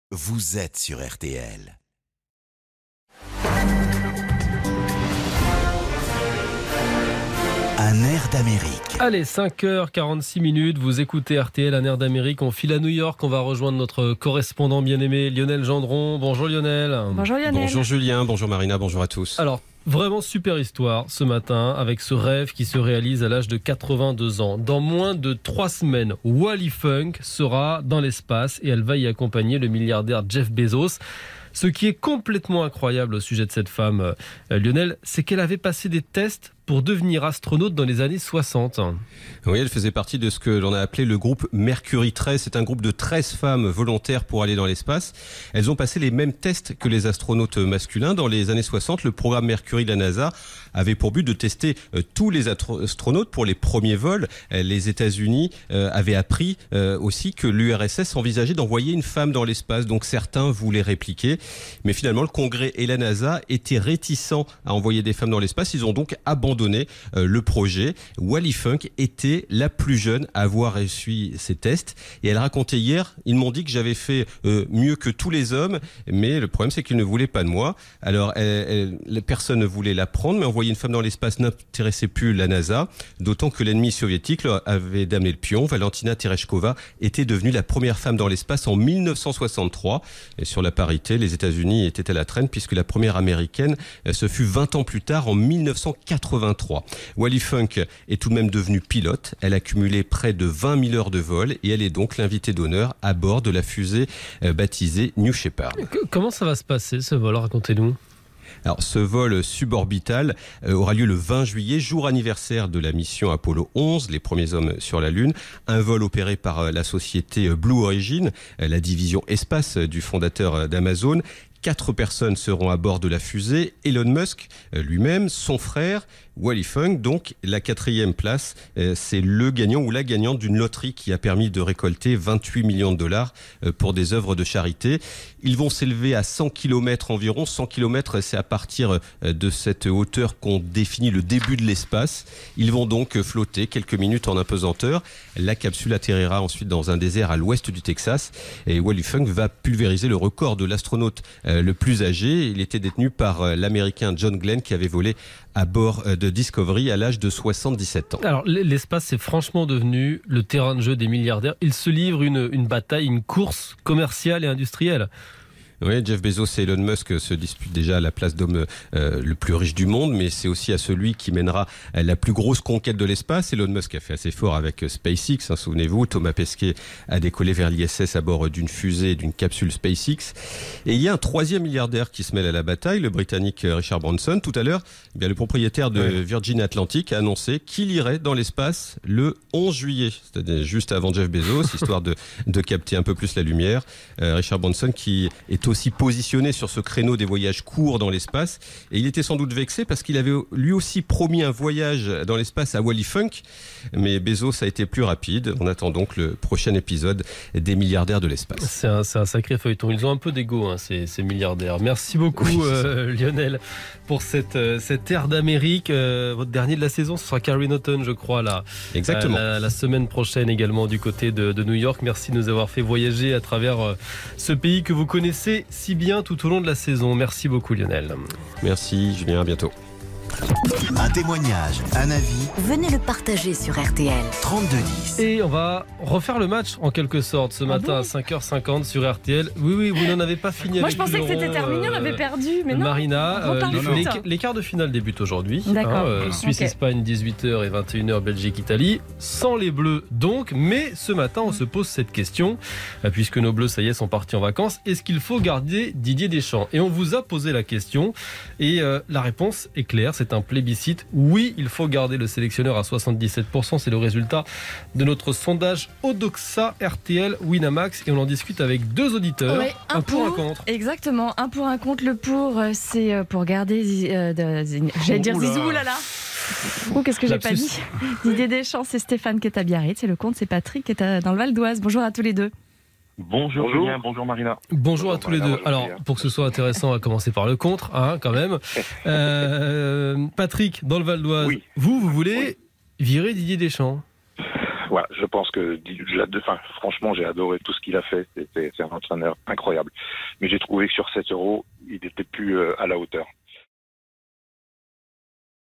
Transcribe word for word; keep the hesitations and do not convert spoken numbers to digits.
Vous êtes sur R T L. Un air d'Amérique. Allez, cinq heures quarante-six minutes, vous écoutez R T L, un air d'Amérique. On file à New York, on va rejoindre notre correspondant bien-aimé Lionel Gendron. Bonjour Lionel. Bonjour Lionel. Bonjour Julien, bonjour Marina, bonjour à tous. Alors, vraiment super histoire ce matin avec ce rêve qui se réalise à l'âge de quatre-vingt-deux ans. Dans moins de trois semaines, Wally Funk sera dans l'espace et elle va y accompagner le milliardaire Jeff Bezos. Ce qui est complètement incroyable au sujet de cette femme, euh, Lionel, c'est qu'elle avait passé des tests pour devenir astronaute dans les années soixante. Oui, elle faisait partie de ce que l'on a appelé le groupe Mercury treize. C'est un groupe de treize femmes volontaires pour aller dans l'espace. Elles ont passé les mêmes tests que les astronautes masculins. Dans les années soixante, le programme Mercury de la NASA avait pour but de tester euh, tous les astronautes pour les premiers vols. Euh, les États-Unis euh, avaient appris euh, aussi que l'U R S S envisageait d'envoyer une femme dans l'espace. Donc certains voulaient répliquer. Mais finalement, le Congrès et la NASA étaient réticents à envoyer des femmes dans l'espace. Ils ont donc abandonné donné euh, le projet. Wally Funk était la plus jeune à avoir réussi ces tests et elle racontait hier, ils m'ont dit que j'avais fait euh, mieux que tous les hommes, mais le problème c'est qu'ils ne voulaient pas de moi. Alors elle, elle, personne ne voulait la prendre, mais envoyer une femme dans l'espace n'intéressait plus la NASA, d'autant que l'ennemi soviétique leur avait damné le pion. Valentina Tereshkova était devenue la première femme dans l'espace en mille neuf cent soixante-trois et sur la parité, les États-Unis étaient à la traîne puisque la première américaine, ce fut vingt ans plus tard en mille neuf cent quatre-vingt-trois. Wally Funk est tout de même devenue pilote. Elle a cumulé près de vingt mille heures de vol et elle est donc l'invitée d'honneur à bord de la fusée baptisée New Shepard. Comment ça va se passer ce vol ? Racontez-nous. Alors, ce vol suborbital euh, aura lieu le vingt juillet, jour anniversaire de la mission Apollo onze, les premiers hommes sur la Lune. Un vol opéré par euh, la société Blue Origin, euh, la division espace euh, du fondateur euh, d'Amazon. Quatre personnes seront à bord de la fusée. Elon Musk euh, lui-même, son frère, Wally Funk. Donc, la quatrième place, euh, c'est le gagnant ou la gagnante d'une loterie qui a permis de récolter vingt-huit millions de dollars euh, pour des œuvres de charité. Ils vont s'élever à cent kilomètres environ. cent kilomètres, c'est à partir euh, de cette hauteur qu'on définit le début de l'espace. Ils vont donc flotter quelques minutes en apesanteur. La capsule atterrira ensuite dans un désert à l'ouest du Texas. Et Wally Funk va pulvériser le record de l'astronaute euh, le plus âgé. Il était détenu par euh, l'Américain John Glenn qui avait volé à bord de Discovery à l'âge de soixante-dix-sept ans. Alors, l'espace, c'est franchement devenu le terrain de jeu des milliardaires. Ils se livrent une, une bataille, une course commerciale et industrielle. Oui, Jeff Bezos et Elon Musk se disputent déjà la place d'homme euh, le plus riche du monde, mais c'est aussi à celui qui mènera la plus grosse conquête de l'espace. Elon Musk a fait assez fort avec SpaceX, hein, souvenez-vous. Thomas Pesquet a décollé vers l'I S S à bord d'une fusée, d'une capsule SpaceX. Et il y a un troisième milliardaire qui se mêle à la bataille, le Britannique Richard Branson. Tout à l'heure, eh bien, le propriétaire de ouais. Virgin Atlantic a annoncé qu'il irait dans l'espace le onze juillet, c'est-à-dire juste avant Jeff Bezos, histoire de, de capter un peu plus la lumière. Euh, Richard Branson qui est aussi positionné sur ce créneau des voyages courts dans l'espace et il était sans doute vexé parce qu'il avait lui aussi promis un voyage dans l'espace à Wally Funk, mais Bezos a été plus rapide. On attend donc le prochain épisode des milliardaires de l'espace. C'est un, c'est un sacré feuilleton. Ils ont un peu d'ego, hein, ces, ces milliardaires. Merci beaucoup oui, euh, Lionel pour cette, euh, cette ère d'Amérique. Euh, votre dernier de la saison, ce sera Carrie Naughton, je crois, là. Exactement. Euh, la, la semaine prochaine également du côté de, de New York. Merci de nous avoir fait voyager à travers euh, ce pays que vous connaissez si bien tout au long de la saison. Merci beaucoup Lionel. Merci Julien, à bientôt. Un témoignage, un avis. Venez le partager sur R T L. trente-deux dix. Et on va refaire le match en quelque sorte ce matin ah bon à cinq heures cinquante sur R T L. Oui, oui, vous n'en avez pas fini. Moi avec je pensais Laurent, que c'était terminé, on avait perdu. Mais non. Marina, euh, les, les, les quarts de finale débutent aujourd'hui. D'accord. Hein, euh, Suisse-Espagne, okay. dix-huit heures et vingt et une heures, Belgique-Italie. Sans les Bleus donc. Mais ce matin, on se pose cette question. Puisque nos Bleus, ça y est, sont partis en vacances. Est-ce qu'il faut garder Didier Deschamps ? Et on vous a posé la question. Et euh, la réponse est claire. C'est un plébiscite. Oui, il faut garder le sélectionneur à soixante-dix-sept pour cent. C'est le résultat de notre sondage Odoxa R T L Winamax. Et on en discute avec deux auditeurs. Ouais, un, un pour, pour, un contre. Exactement, un pour, un contre. Le pour, c'est pour garder... Euh, de, j'allais dire Zizou, oulala. Oh, qu'est-ce que j'ai pas dit. Didier Deschamps, c'est Stéphane qui est à Biarritz. Et le contre, c'est Patrick qui est dans le Val d'Oise. Bonjour à tous les deux. Bonjour, bonjour Julien, bonjour Marina. Bonjour, bonjour à tous Marina, les deux. Alors, pour que ce soit intéressant, on va commencer par le contre, hein, quand même. Euh, Patrick, dans le Val d'Oise, oui. vous, vous voulez oui. virer Didier Deschamps ? voilà, je pense que, enfin, franchement, j'ai adoré tout ce qu'il a fait. C'est, c'est un entraîneur incroyable. Mais j'ai trouvé que sur sept euros, il n'était plus à la hauteur.